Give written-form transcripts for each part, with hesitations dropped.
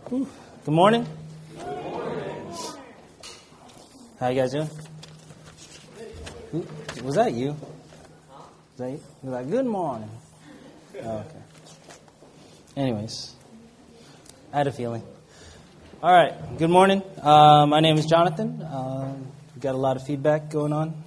Good morning. Good morning. How you guys doing? Was that you? Was that you? You're like, good morning. Oh, okay. Anyways, I had a feeling. All right. Good morning. My name is Jonathan. We've got a lot of feedback going on.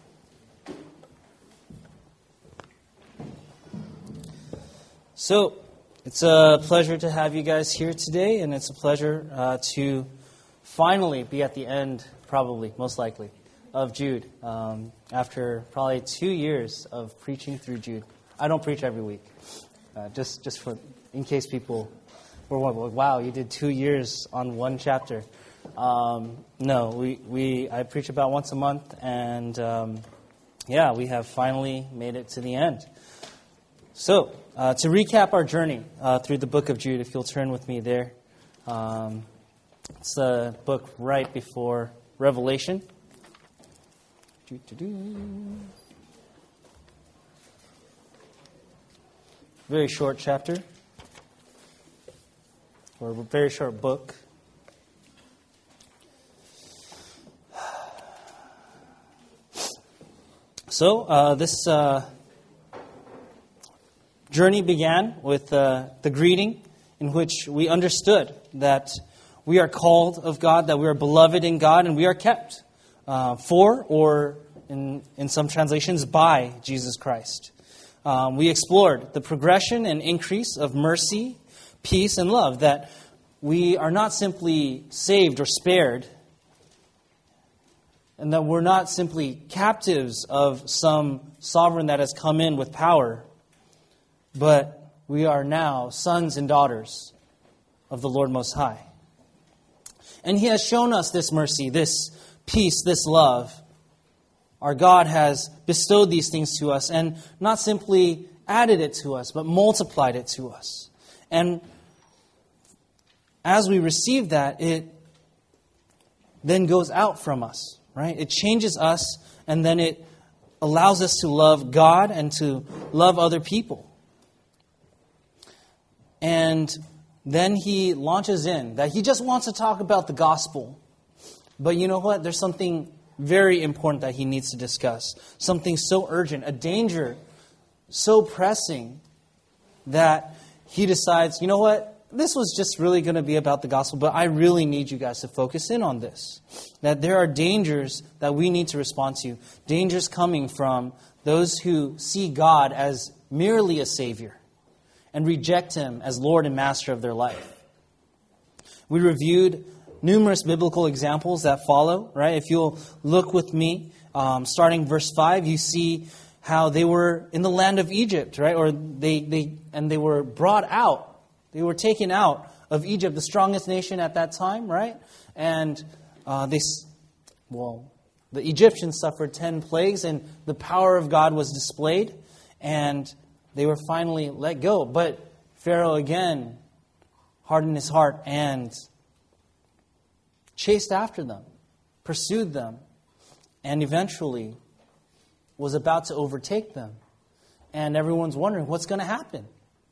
So, it's a pleasure to have you guys here today, and it's a pleasure to finally be at the end, probably, most likely, of Jude, after probably 2 years of preaching through Jude. I don't preach every week, just for in case people were wondering, wow, you did 2 years on one chapter. No, I preach about once a month, and we have finally made it to the end. So, to recap our journey through the book of Jude, if you'll turn with me there. It's the book right before Revelation. Very short chapter, or a very short book. So, this journey began with the greeting in which we understood that we are called of God, that we are beloved in God, and we are kept for, or in some translations, by Jesus Christ. We explored the progression and increase of mercy, peace, and love, that we are not simply saved or spared, and that we're not simply captives of some sovereign that has come in with power, but we are now sons and daughters of the Lord Most High. And He has shown us this mercy, this peace, this love. Our God has bestowed these things to us and not simply added it to us, but multiplied it to us. And as we receive that, it then goes out from us, right? It changes us, and then it allows us to love God and to love other people. And then he launches in that he just wants to talk about the gospel. But you know what? There's something very important that he needs to discuss. Something so urgent, a danger so pressing that he decides, you know what? This was just really going to be about the gospel, but I really need you guys to focus in on this. That there are dangers that we need to respond to. Dangers coming from those who see God as merely a Savior and reject Him as Lord and Master of their life. We reviewed numerous biblical examples that follow, right? If you'll look with me, starting verse 5, you see how they were in the land of Egypt, right? Or they were brought out. They were taken out of Egypt, the strongest nation at that time, right? And the Egyptians suffered 10 plagues, and the power of God was displayed, and they were finally let go. But Pharaoh again hardened his heart and chased after them, pursued them, and eventually was about to overtake them. And everyone's wondering, what's going to happen?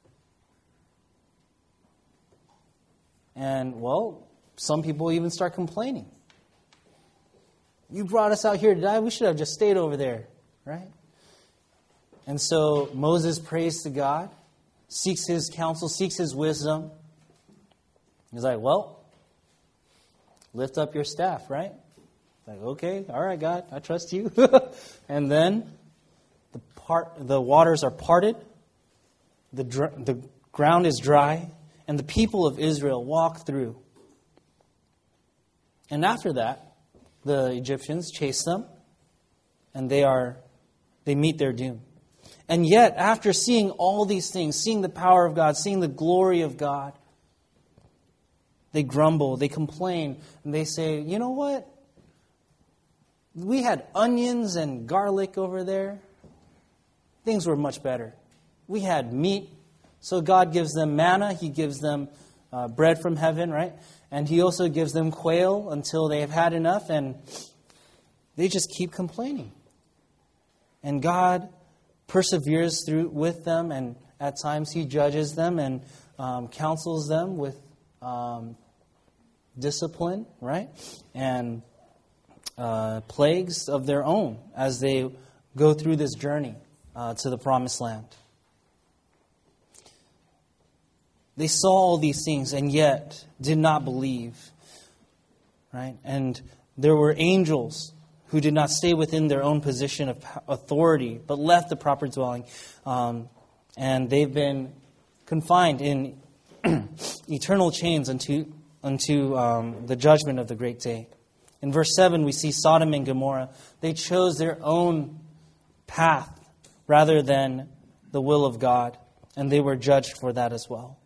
And, well, some people even start complaining. You brought us out here to die. We should have just stayed over there, right? And so Moses prays to God, seeks His counsel, seeks His wisdom. He's like, well, lift up your staff, right? Like, okay, all right, God, I trust you. And then the waters are parted, the ground is dry, and the people of Israel walk through. And after that, the Egyptians chase them, and they meet their doom. And yet, after seeing all these things, seeing the power of God, seeing the glory of God, they grumble, they complain, and they say, you know what? We had onions and garlic over there. Things were much better. We had meat. So God gives them manna. He gives them bread from heaven, right? And He also gives them quail until they have had enough, and they just keep complaining. And God perseveres through with them, and at times He judges them and counsels them with discipline, right? And plagues of their own as they go through this journey to the promised land. They saw all these things and yet did not believe, right? And there were angels who did not stay within their own position of authority, but left the proper dwelling. And they've been confined in eternal chains unto the judgment of the great day. In verse 7, we see Sodom and Gomorrah. They chose their own path rather than the will of God, and they were judged for that as well.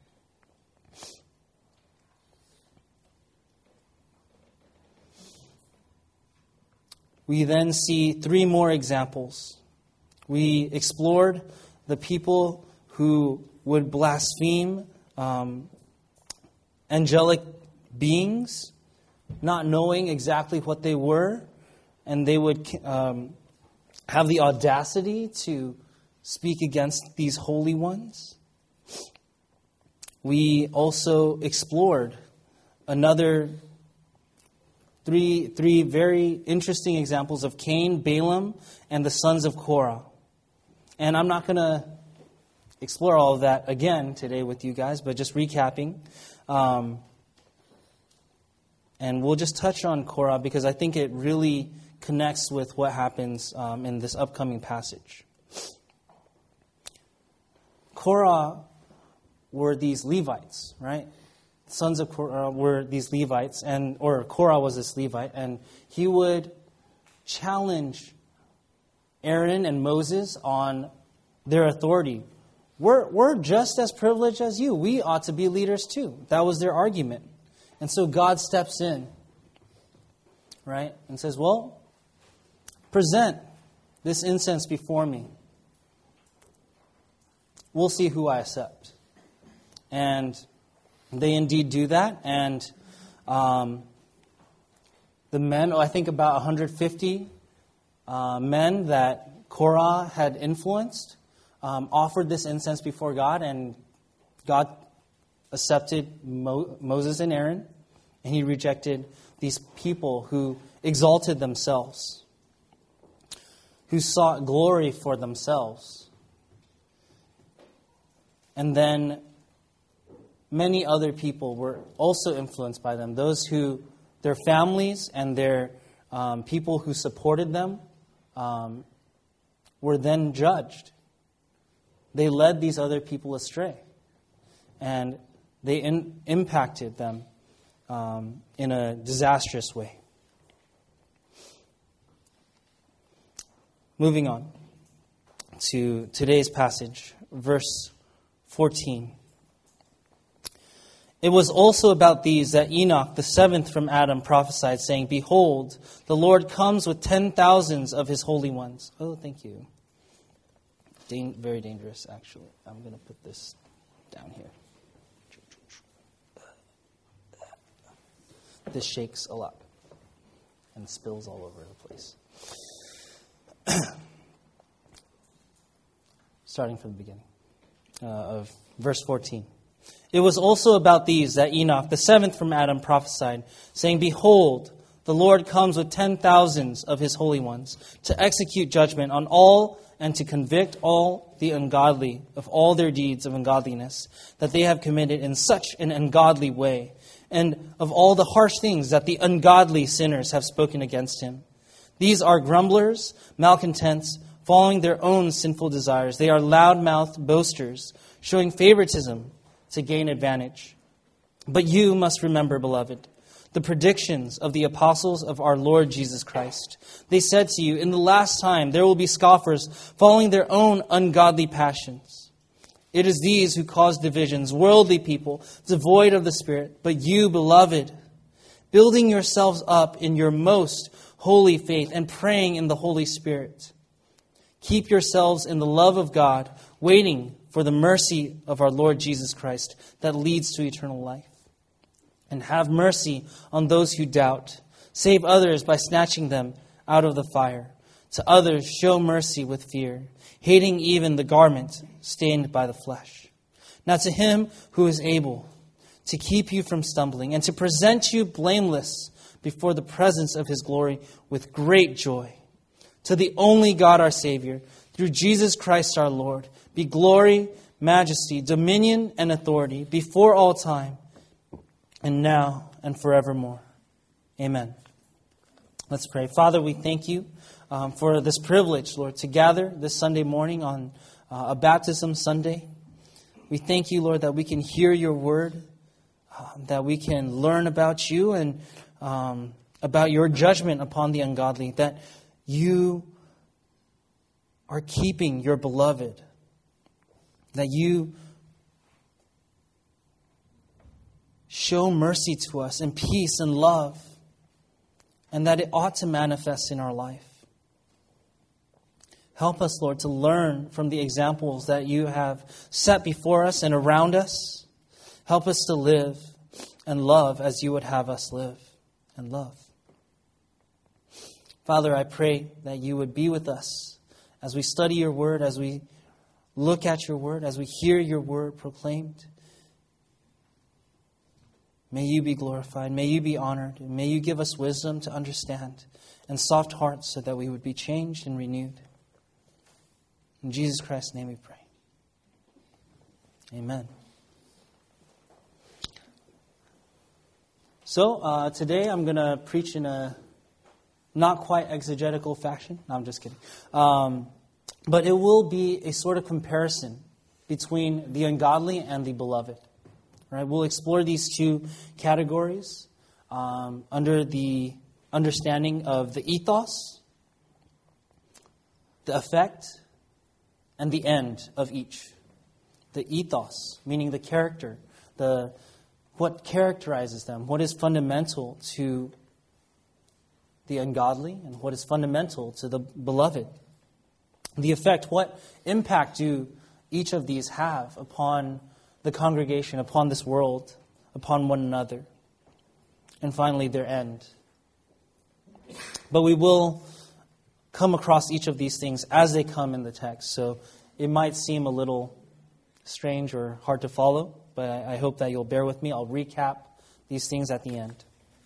We then see three more examples. We explored the people who would blaspheme angelic beings, not knowing exactly what they were, and they would have the audacity to speak against these holy ones. We also explored another three very interesting examples of Cain, Balaam, and the sons of Korah. And I'm not going to explore all of that again today with you guys, but just recapping. And we'll just touch on Korah because I think it really connects with what happens in this upcoming passage. Korah were these Levites, right? Sons of Korah were these Levites, or Korah was this Levite, and he would challenge Aaron and Moses on their authority. We're just as privileged as you. We ought to be leaders too. That was their argument. And so God steps in, right, and says, well, present this incense before me. We'll see who I accept. And they indeed do that. And the men, I think about 150 men that Korah had influenced, offered this incense before God, and God accepted Moses and Aaron, and he rejected these people who exalted themselves, who sought glory for themselves. And then many other people were also influenced by them. Those who, their families and their people who supported them were then judged. They led these other people astray. And they impacted them in a disastrous way. Moving on to today's passage, verse 14. It was also about these that Enoch, the seventh from Adam, prophesied, saying, behold, the Lord comes with 10,000s of his holy ones. Oh, thank you. Very dangerous, actually. I'm going to put this down here. This shakes a lot and spills all over the place. Starting from the beginning of verse 14. It was also about these that Enoch, the seventh from Adam, prophesied, saying, behold, the Lord comes with 10,000s of his holy ones to execute judgment on all and to convict all the ungodly of all their deeds of ungodliness that they have committed in such an ungodly way, and of all the harsh things that the ungodly sinners have spoken against him. These are grumblers, malcontents, following their own sinful desires. They are loud-mouthed boasters, showing favoritism to gain advantage. But you must remember, beloved, the predictions of the apostles of our Lord Jesus Christ. They said to you, in the last time there will be scoffers following their own ungodly passions. It is these who cause divisions, worldly people, devoid of the Spirit. But you, beloved, building yourselves up in your most holy faith and praying in the Holy Spirit, keep yourselves in the love of God, waiting for the mercy of our Lord Jesus Christ that leads to eternal life. And have mercy on those who doubt. Save others by snatching them out of the fire. To others show mercy with fear, hating even the garment stained by the flesh. Now to him who is able to keep you from stumbling, and to present you blameless before the presence of His glory with great joy. To the only God our Savior, through Jesus Christ our Lord, be glory, majesty, dominion, and authority before all time, and now and forevermore. Amen. Let's pray. Father, we thank you for this privilege, Lord, to gather this Sunday morning on a baptism Sunday. We thank you, Lord, that we can hear your word, that we can learn about you and about your judgment upon the ungodly, that you are keeping your beloved, that you show mercy to us and peace and love, and that it ought to manifest in our life. Help us, Lord, to learn from the examples that you have set before us and around us. Help us to live and love as you would have us live and love. Father, I pray that you would be with us as we study your word, as we look at your word, as we hear your word proclaimed. May you be glorified. May you be honored. And may you give us wisdom to understand and soft hearts so that we would be changed and renewed. In Jesus Christ's name we pray. Amen. So today I'm going to preach in a not quite exegetical fashion. No, I'm just kidding. But it will be a sort of comparison between the ungodly and the beloved. Right? We'll explore these two categories under the understanding of the ethos, the effect, and the end of each. The ethos, meaning the character, what characterizes them, what is fundamental to the ungodly and what is fundamental to the beloved. The effect, what impact do each of these have upon the congregation, upon this world, upon one another? And finally, their end. But we will come across each of these things as they come in the text. So it might seem a little strange or hard to follow, but I hope that you'll bear with me. I'll recap these things at the end.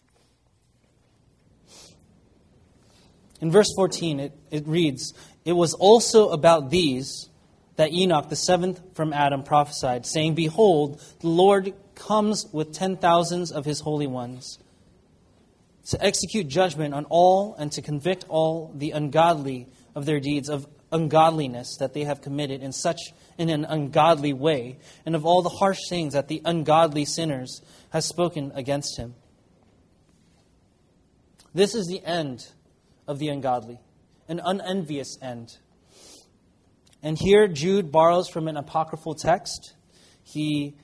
In verse 14, it reads, "It was also about these that Enoch, the seventh from Adam, prophesied, saying, Behold, the Lord comes with 10,000s of his holy ones, to execute judgment on all and to convict all the ungodly of their deeds of ungodliness that they have committed in an ungodly way, and of all the harsh things that the ungodly sinners have spoken against him." This is the end of the ungodly, an unenvious end. And here Jude borrows from an apocryphal text. He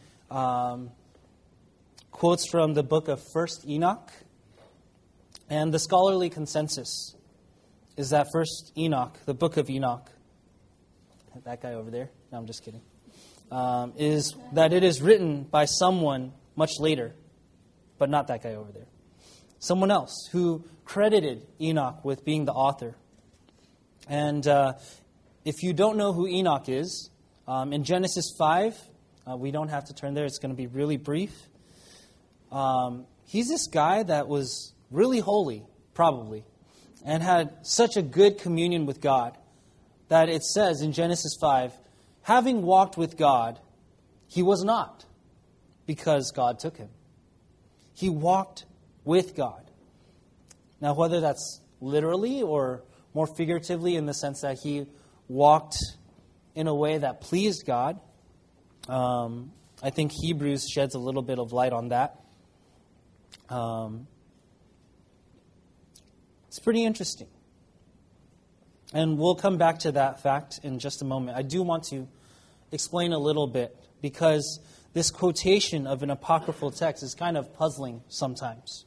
quotes from the book of 1 Enoch. And the scholarly consensus is that 1 Enoch, the book of Enoch, that guy over there, no, I'm just kidding, is that it is written by someone much later, but not that guy over there. Someone else who credited Enoch with being the author. And if you don't know who Enoch is, in Genesis 5, we don't have to turn there, it's going to be really brief. He's this guy that was really holy, probably, and had such a good communion with God that it says in Genesis 5, having walked with God, he was not, because God took him. He walked with God. Now, whether that's literally or more figuratively in the sense that he walked in a way that pleased God, I think Hebrews sheds a little bit of light on that. It's pretty interesting. And we'll come back to that fact in just a moment. I do want to explain a little bit, because this quotation of an apocryphal text is kind of puzzling sometimes.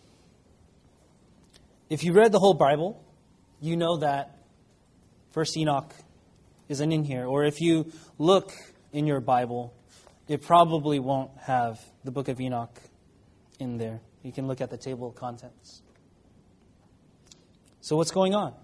If you read the whole Bible, you know that 1 Enoch isn't in here. Or if you look in your Bible, it probably won't have the book of Enoch in there. You can look at the table of contents. So what's going on?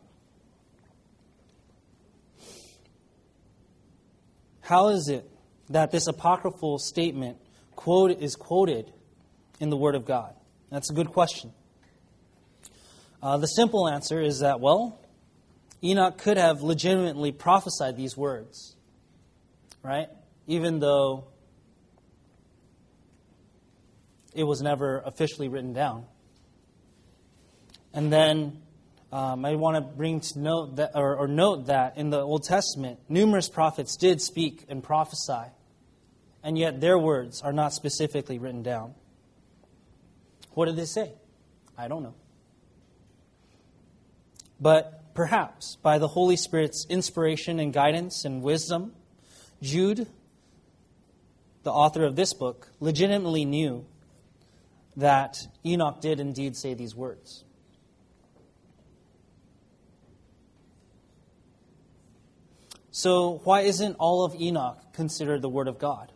How is it that this apocryphal statement is quoted in the Word of God? That's a good question. The simple answer is that, well, Enoch could have legitimately prophesied these words, right? Even though it was never officially written down. And then I want to bring to note that, or note that in the Old Testament, numerous prophets did speak and prophesy, and yet their words are not specifically written down. What did they say? I don't know. But perhaps by the Holy Spirit's inspiration and guidance and wisdom, Jude, the author of this book, legitimately knew that Enoch did indeed say these words. So why isn't all of Enoch considered the Word of God?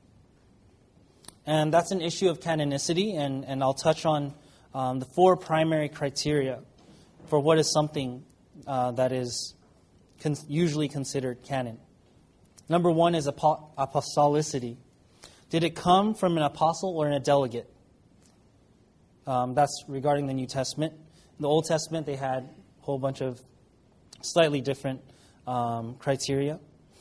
And that's an issue of canonicity, and I'll touch on the four primary criteria for what is something that is usually considered canon. Number one is apostolicity. Did it come from an apostle or a delegate? That's regarding the New Testament. In the Old Testament, they had a whole bunch of slightly different criteria.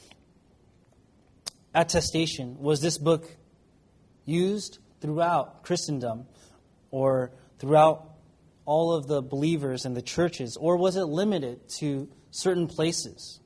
Attestation. Was this book used throughout Christendom or throughout all of the believers and the churches, or was it limited to certain places?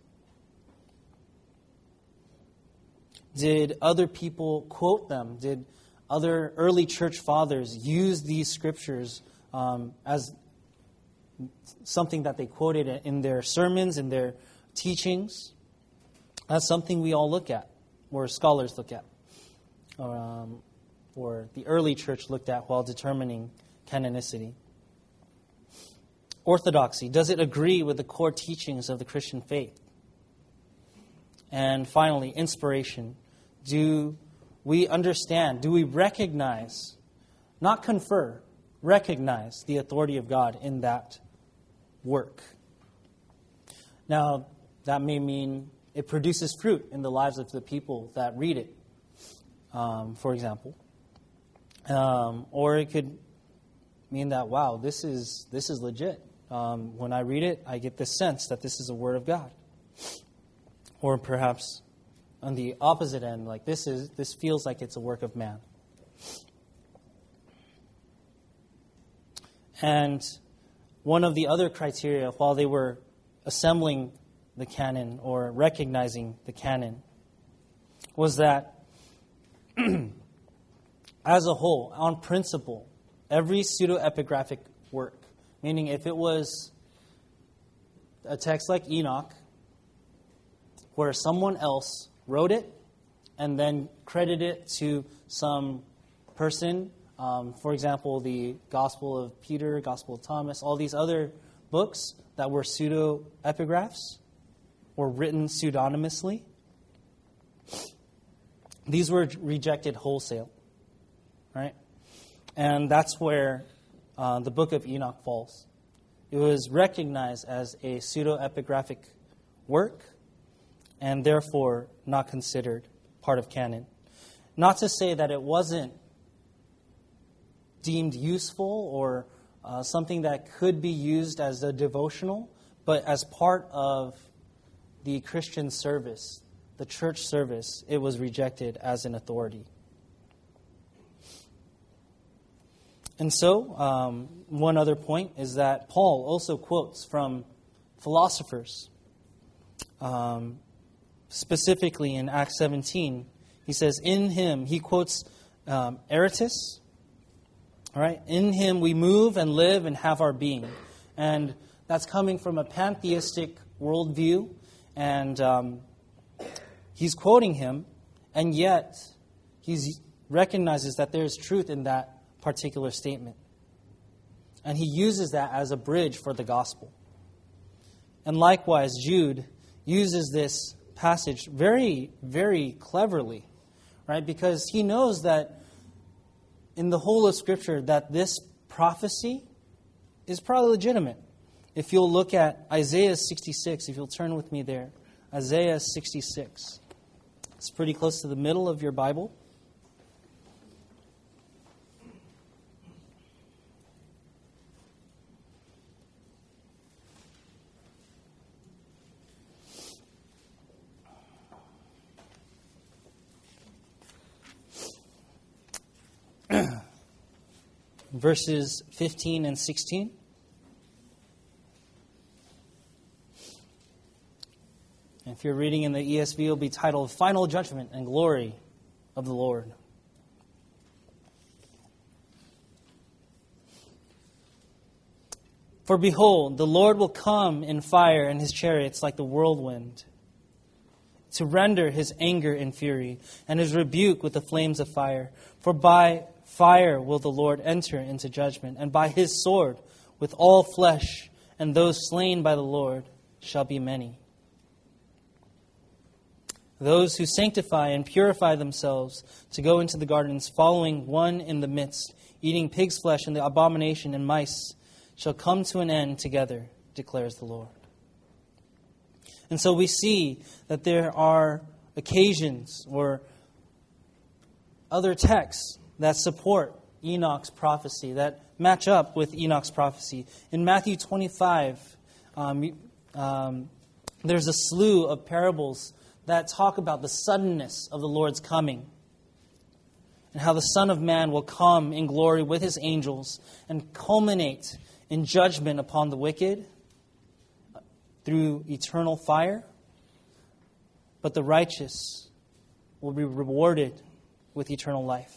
Did other people quote them? Did other early church fathers use these scriptures as something that they quoted in their sermons, in their teachings? That's something we all look at, or scholars look at, or the early church looked at while determining canonicity. Orthodoxy. Does it agree with the core teachings of the Christian faith? And finally, inspiration. Do we understand, do we recognize, not confer, recognize the authority of God in that work? Now, that may mean it produces fruit in the lives of the people that read it, for example. Or it could mean that, wow, this is legit. When I read it, I get this sense that this is a word of God. Or perhaps on the opposite end, like this feels like it's a work of man. And one of the other criteria, while they were assembling the canon or recognizing the canon, was that as a whole, on principle, every pseudo-epigraphic work, meaning if it was a text like Enoch, where someone else wrote it and then credited it to some person, for example, the Gospel of Peter, Gospel of Thomas, all these other books that were pseudo-epigraphs or written pseudonymously, these were rejected wholesale, right? And that's where the book of Enoch falls. It was recognized as a pseudo-epigraphic work and therefore not considered part of canon. Not to say that it wasn't deemed useful or something that could be used as a devotional, but as part of the Christian service, the church service, it was rejected as an authority. And so, one other point is that Paul also quotes from philosophers. Specifically in Acts 17, he says, in him, he quotes Aratus, all right? In him we move and live and have our being. And that's coming from a pantheistic worldview. And he's quoting him, and yet he recognizes that there's truth in that particular statement. And he uses that as a bridge for the gospel. And likewise, Jude uses this passage very, very cleverly, right? Because he knows that in the whole of Scripture that this prophecy is probably legitimate. If you'll look at Isaiah 66, if you'll turn with me there, Isaiah 66. It's pretty close to the middle of your Bible. verses 15 and 16. If you're reading in the ESV, it will be titled Final Judgment and Glory of the Lord. For behold, the Lord will come in fire and his chariots like the whirlwind, to render his anger in fury and his rebuke with the flames of fire. For by fire will the Lord enter into judgment, and by his sword with all flesh, and those slain by the Lord shall be many. Those who sanctify and purify themselves to go into the gardens, following one in the midst, eating pig's flesh and the abomination and mice, shall come to an end together, declares the Lord. And so we see that there are occasions or other texts that support Enoch's prophecy, that match up with Enoch's prophecy. In Matthew 25, there's a slew of parables that talk about the suddenness of the Lord's coming, and how the Son of Man will come in glory with his angels and culminate in judgment upon the wicked through eternal fire, but the righteous will be rewarded with eternal life.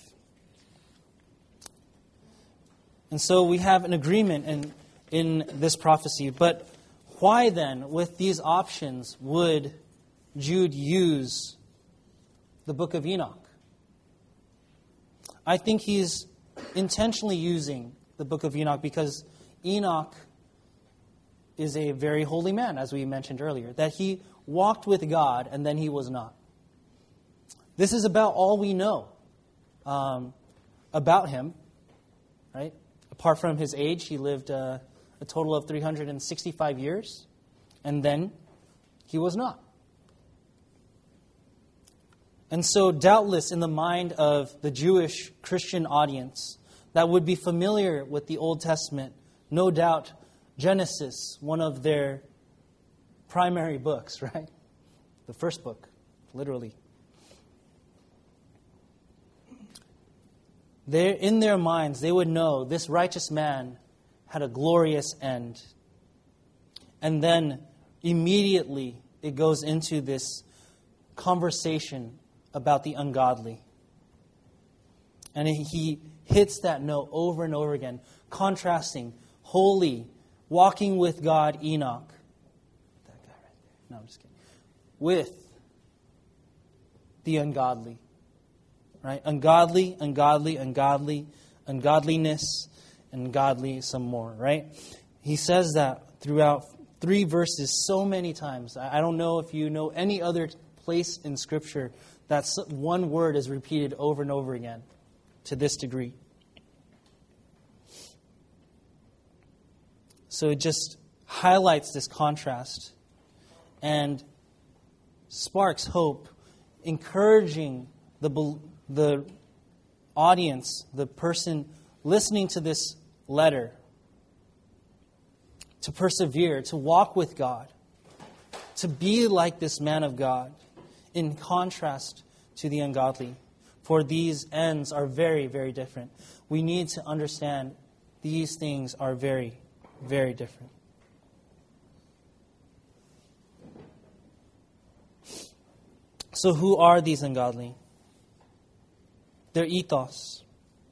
And so we have an agreement in this prophecy. But why then, with these options, would Jude use the book of Enoch? I think he's intentionally using the book of Enoch because Enoch is a very holy man, as we mentioned earlier, that he walked with God and then he was not. This is about all we know about him, right? Apart from his age, he lived a total of 365 years, and then he was not. And so, doubtless, in the mind of the Jewish Christian audience that would be familiar with the Old Testament, no doubt Genesis, one of their primary books, right? The first book, literally. In their minds, they would know this righteous man had a glorious end. And then immediately it goes into this conversation about the ungodly. And he hits that note over and over again, contrasting holy, walking with God, Enoch. That guy right there. No, I'm just kidding. With the ungodly. Right? Ungodly, ungodly, ungodly, ungodliness, and godly some more, right? He says that throughout 3 verses so many times. I don't know if you know any other place in Scripture that one word is repeated over and over again to this degree. So it just highlights this contrast and sparks hope, encouraging the audience, the person listening to this letter, to persevere, to walk with God, to be like this man of God, in contrast to the ungodly. For these ends are very, very different. We need to understand these things are very, very different. So who are these ungodly? Their ethos.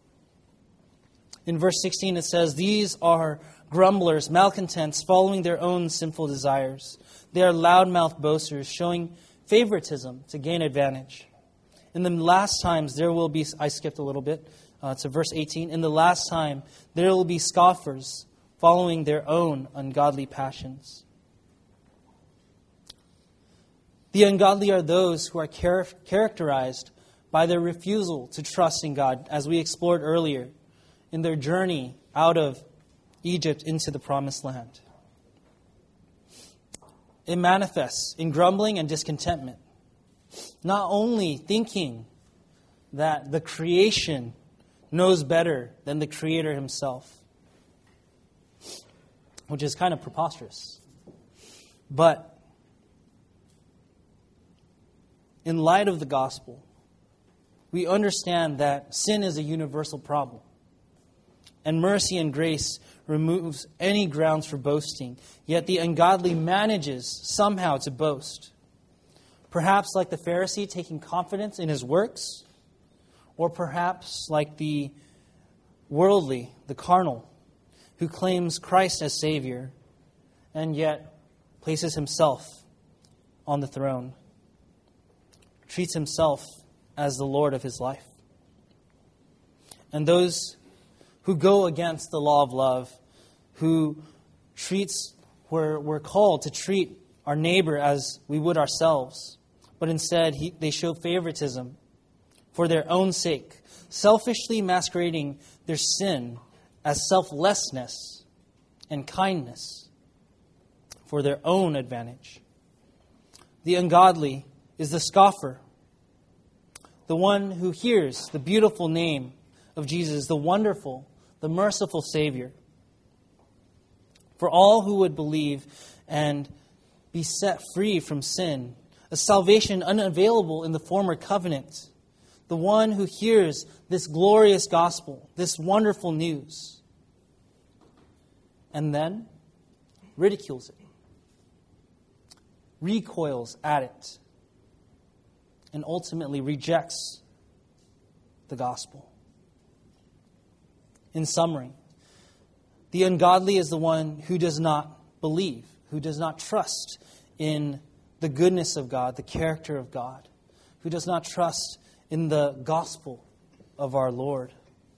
In verse 16 it says, "These are grumblers, malcontents, following their own sinful desires. They are loudmouth boasters, showing favoritism to gain advantage. In the last times there will be," I skipped a little bit to verse 18, "In the last time there will be scoffers, following their own ungodly passions." The ungodly are those who are characterized by their refusal to trust in God, as we explored earlier, in their journey out of Egypt into the Promised Land. It manifests in grumbling and discontentment, not only thinking that the creation knows better than the Creator Himself, which is kind of preposterous, but in light of the gospel, we understand that sin is a universal problem. and mercy and grace removes any grounds for boasting, yet the ungodly manages somehow to boast. Perhaps like the Pharisee taking confidence in his works, or perhaps like the worldly, the carnal, who claims Christ as Savior and yet places himself on the throne, treats himself as the Lord of his life. And those who go against the law of love, who we're called to treat our neighbor as we would ourselves, but instead they show favoritism for their own sake, selfishly masquerading their sin as selflessness and kindness for their own advantage. The ungodly is the scoffer, the one who hears the beautiful name of Jesus, the wonderful, the merciful Savior. For all who would believe and be set free from sin, a salvation unavailable in the former covenant, the one who hears this glorious gospel, this wonderful news, and then ridicules it, recoils at it, and ultimately rejects the gospel. In summary, the ungodly is the one who does not believe, who does not trust in the goodness of God, the character of God, who does not trust in the gospel of our Lord.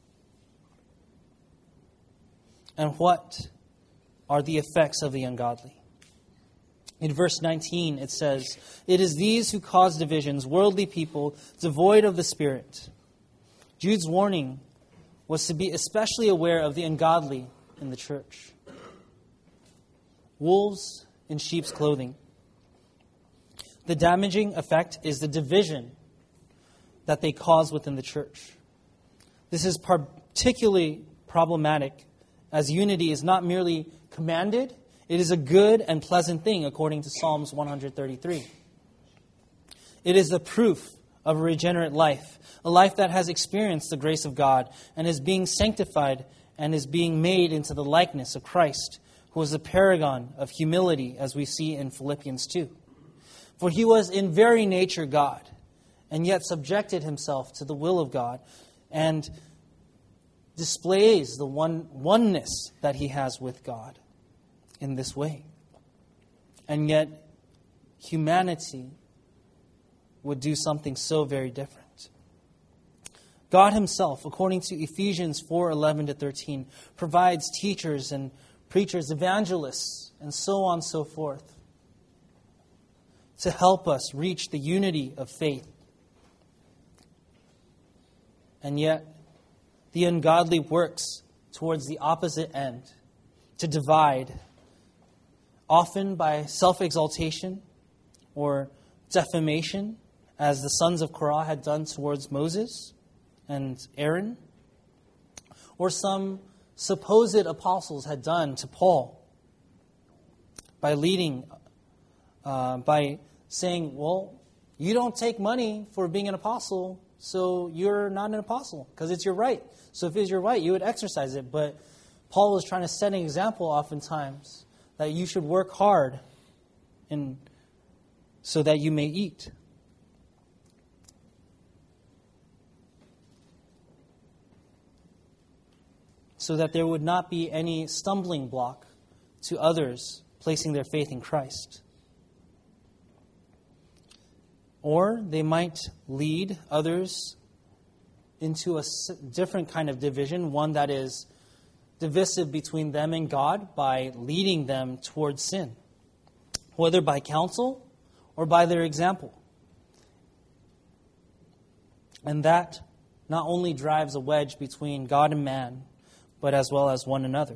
And what are the effects of the ungodly? In verse 19 it says, "It is these who cause divisions, worldly people, devoid of the Spirit." Jude's warning was to be especially aware of the ungodly in the church. Wolves in sheep's clothing. The damaging effect is the division that they cause within the church. This is particularly problematic as unity is not merely commanded, it is a good and pleasant thing according to Psalms 133. It is the proof of a regenerate life, a life that has experienced the grace of God and is being sanctified and is being made into the likeness of Christ, who is a paragon of humility, as we see in Philippians 2. For he was in very nature God, and yet subjected himself to the will of God, and displays the oneness that he has with God in this way. And yet, humanity would do something so very different. God himself, according to Ephesians 4:11-13, provides teachers and preachers, evangelists, and so on and so forth, to help us reach the unity of faith. And yet, the ungodly works towards the opposite end, to divide, often by self-exaltation or defamation, as the sons of Korah had done towards Moses and Aaron, or some supposed apostles had done to Paul, by saying, well, you don't take money for being an apostle, so you're not an apostle, because it's your right. So if it's your right, you would exercise it. But Paul was trying to set an example oftentimes that you should work hard so that you may eat. So that there would not be any stumbling block to others placing their faith in Christ. Or they might lead others into a different kind of division, one that is divisive between them and God, by leading them towards sin, whether by counsel or by their example. And that not only drives a wedge between God and man, but as well as one another.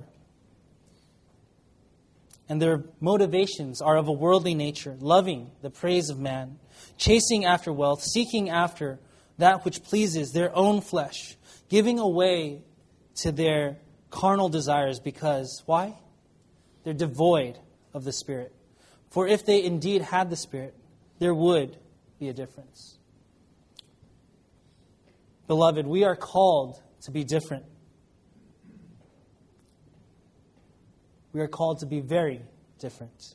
And their motivations are of a worldly nature, loving the praise of man, chasing after wealth, seeking after that which pleases their own flesh, giving away to their carnal desires because, why? They're devoid of the Spirit. For if they indeed had the Spirit, there would be a difference. Beloved, we are called to be different. We are called to be very different.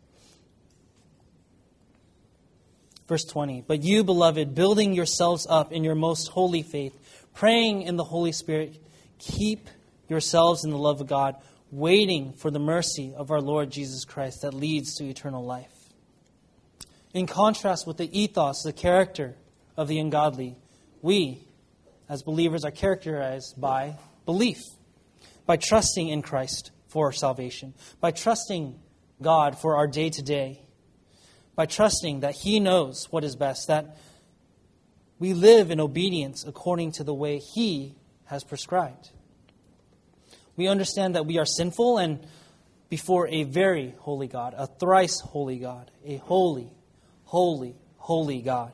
Verse 20, but you, beloved, building yourselves up in your most holy faith, praying in the Holy Spirit, keep yourselves in the love of God, waiting for the mercy of our Lord Jesus Christ that leads to eternal life. In contrast with the ethos, the character of the ungodly, we, as believers, are characterized by belief, by trusting in Christ for our salvation, by trusting God for our day-to-day, by trusting that He knows what is best, that we live in obedience according to the way He has prescribed. We understand that we are sinful and before a very holy God, a thrice holy God, a holy, holy, holy God.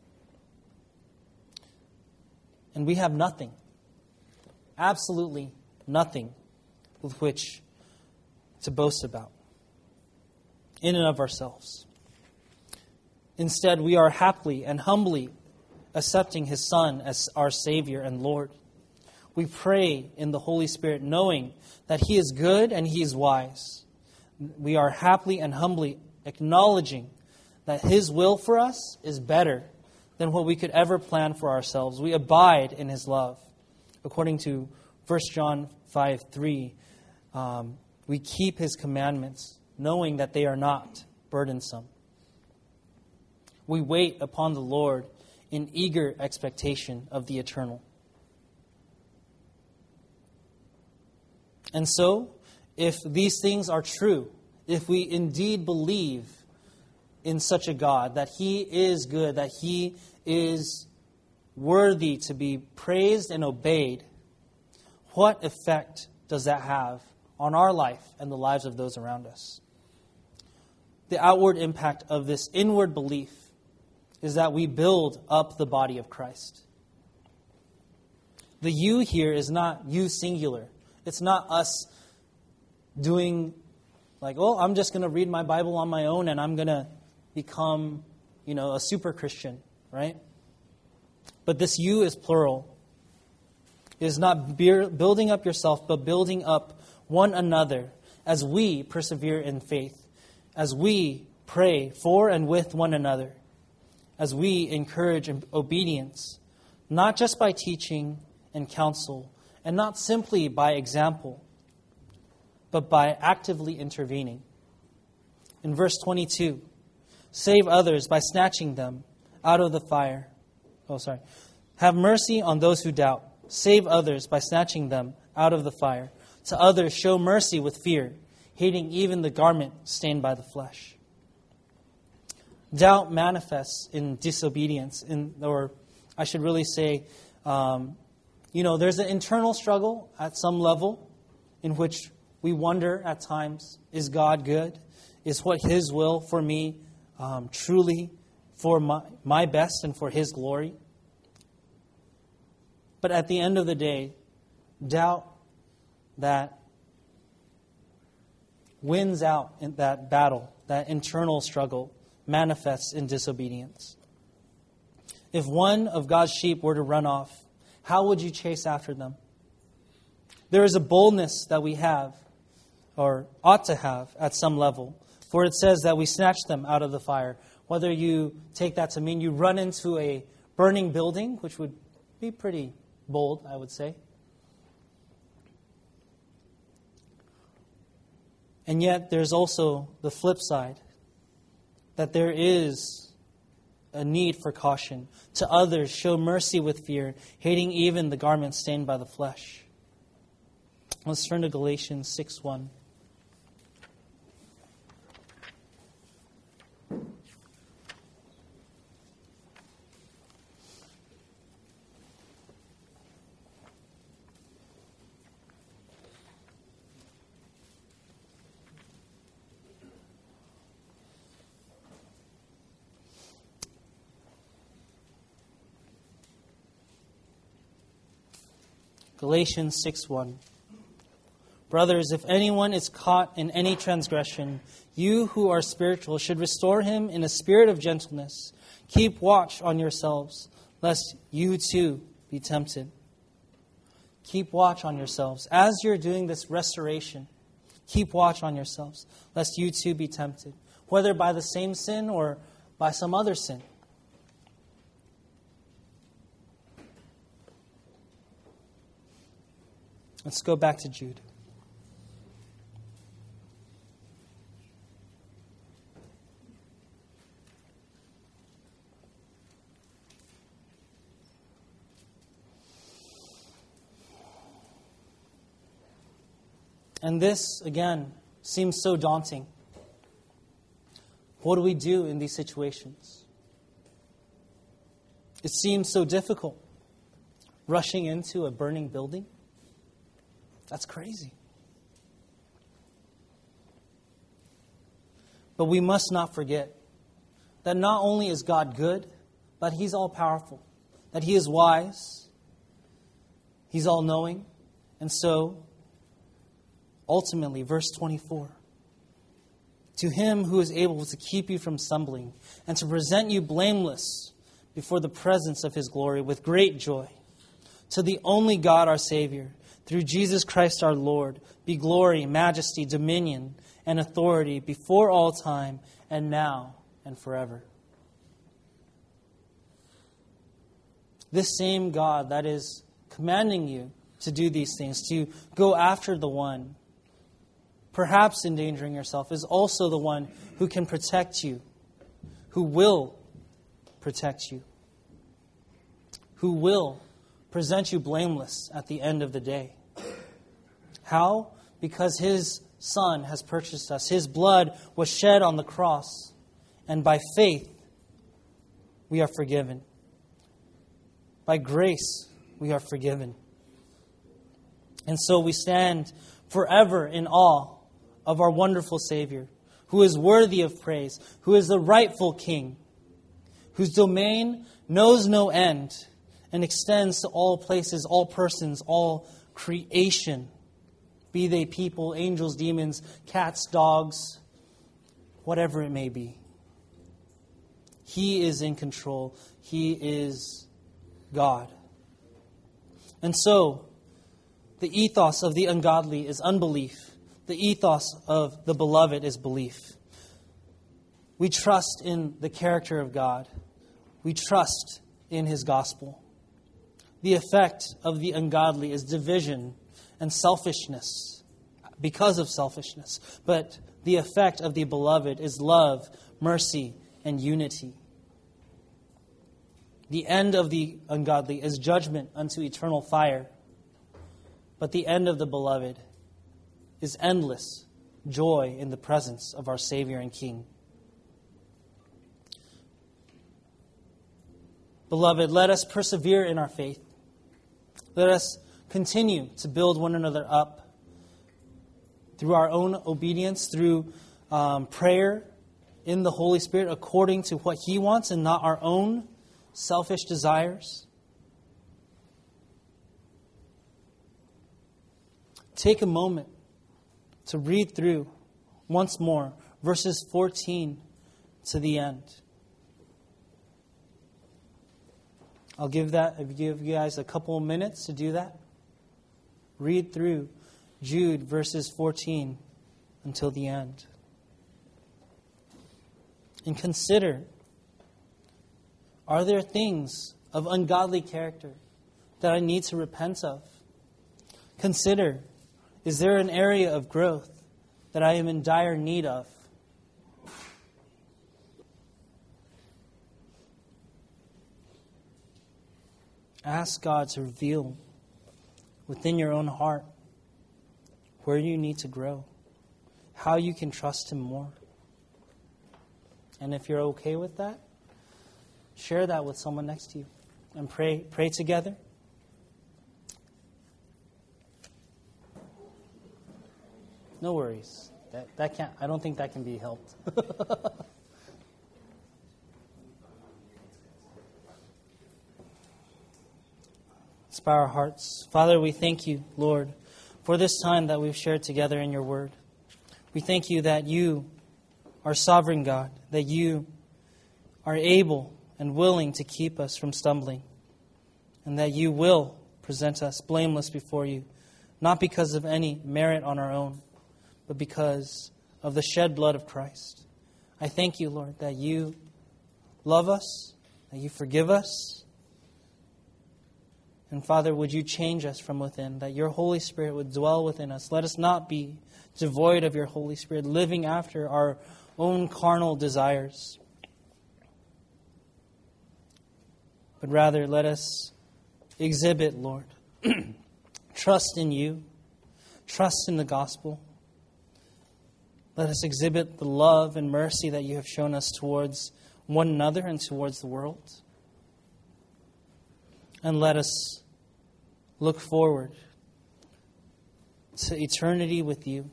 And we have nothing, absolutely nothing with which to boast about in and of ourselves. Instead, we are happily and humbly accepting His Son as our Savior and Lord. We pray in the Holy Spirit knowing that He is good and He is wise. We are happily and humbly acknowledging that His will for us is better than what we could ever plan for ourselves. We abide in His love. According to 1 John 5:3, we keep His commandments, knowing that they are not burdensome. We wait upon the Lord in eager expectation of the eternal. And so, if these things are true, if we indeed believe in such a God, that He is good, that He is worthy to be praised and obeyed, what effect does that have on our life and the lives of those around us? The outward impact of this inward belief is that we build up the body of Christ. The you here is not you singular. It's not us doing like, oh, I'm just going to read my Bible on my own and I'm going to become, a super Christian, right? But this you is plural. It is not building up yourself, but building up one another as we persevere in faith, as we pray for and with one another, as we encourage obedience, not just by teaching and counsel, and not simply by example, but by actively intervening. In verse 22, save others by snatching them out of the fire. Have mercy on those who doubt. Save others by snatching them out of the fire. To others show mercy with fear, hating even the garment stained by the flesh. Doubt manifests in disobedience, or I should really say, there's an internal struggle at some level in which we wonder at times, is God good? Is what His will for me truly for my best and for His glory? But at the end of the day, doubt that wins out in that battle, that internal struggle, manifests in disobedience. If one of God's sheep were to run off, how would you chase after them? There is a boldness that we have, or ought to have at some level, for it says that we snatch them out of the fire. Whether you take that to mean you run into a burning building, which would be pretty bold, I would say. And yet there's also the flip side, that there is a need for caution. To others, show mercy with fear, hating even the garment stained by the flesh. Let's turn to Galatians 6:1. Galatians 6:1. Brothers, if anyone is caught in any transgression, you who are spiritual should restore him in a spirit of gentleness. Keep watch on yourselves, lest you too be tempted. Keep watch on yourselves. As you're doing this restoration, Keep watch on yourselves, lest you too be tempted, whether by the same sin or by some other sin. Let's go back to Jude. And this, again, seems so daunting. What do we do in these situations? It seems so difficult. Rushing into a burning building? That's crazy. But we must not forget that not only is God good, but He's all-powerful. That He is wise. He's all-knowing. And so, ultimately, verse 24, to Him who is able to keep you from stumbling and to present you blameless before the presence of His glory with great joy, to the only God our Savior, through Jesus Christ our Lord, be glory, majesty, dominion, and authority before all time and now and forever. This same God that is commanding you to do these things, to go after the one, perhaps endangering yourself, is also the one who can protect you, who will protect you, who will present you blameless at the end of the day. How? Because His Son has purchased us. His blood was shed on the cross, and by faith we are forgiven. By grace we are forgiven. And so we stand forever in awe of our wonderful Savior, who is worthy of praise, who is the rightful King, whose domain knows no end and extends to all places, all persons, all creation, be they people, angels, demons, cats, dogs, whatever it may be. He is in control. He is God. And so, the ethos of the ungodly is unbelief. The ethos of the beloved is belief. We trust in the character of God. We trust in His gospel. The effect of the ungodly is division and selfishness because of selfishness. But the effect of the beloved is love, mercy, and unity. The end of the ungodly is judgment unto eternal fire. But the end of the beloved is endless joy in the presence of our Savior and King. Beloved, let us persevere in our faith. Let us continue to build one another up through our own obedience, through prayer in the Holy Spirit according to what He wants and not our own selfish desires. Take a moment to read through once more verses 14 to the end. I'll give you guys a couple of minutes to do that. Read through Jude verses 14 until the end. And consider, are there things of ungodly character that I need to repent of? Consider, is there an area of growth that I am in dire need of? Ask God to reveal within your own heart where you need to grow, how you can trust Him more. And if you're okay with that, share that with someone next to you and pray together. No worries. That can't. I don't think that can be helped. Let's bow our hearts. Father, we thank You, Lord, for this time that we've shared together in Your Word. We thank You that You are sovereign God, that You are able and willing to keep us from stumbling, and that You will present us blameless before You, not because of any merit on our own, but because of the shed blood of Christ. I thank you, Lord, that you love us, that you forgive us. And Father, would you change us from within, that your Holy Spirit would dwell within us. Let us not be devoid of your Holy Spirit, living after our own carnal desires. But rather, let us exhibit, Lord, trust in you, trust in the gospel. Let us exhibit the love and mercy that you have shown us towards one another and towards the world. And let us look forward to eternity with you.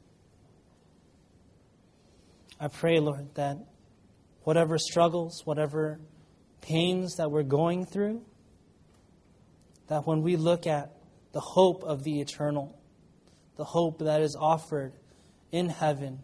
I pray, Lord, that whatever struggles, whatever pains that we're going through, that when we look at the hope of the eternal, the hope that is offered in heaven,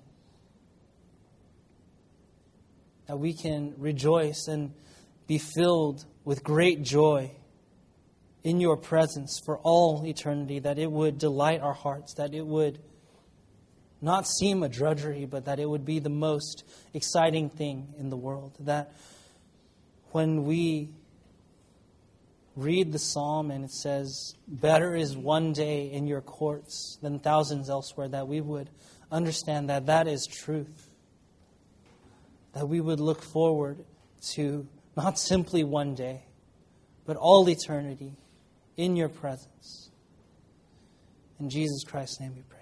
that we can rejoice and be filled with great joy in your presence for all eternity, that it would delight our hearts, that it would not seem a drudgery, but that it would be the most exciting thing in the world. That when we read the psalm and it says, better is one day in your courts than thousands elsewhere, that we would understand that that is truth. That we would look forward to not simply one day, but all eternity in your presence. In Jesus Christ's name we pray.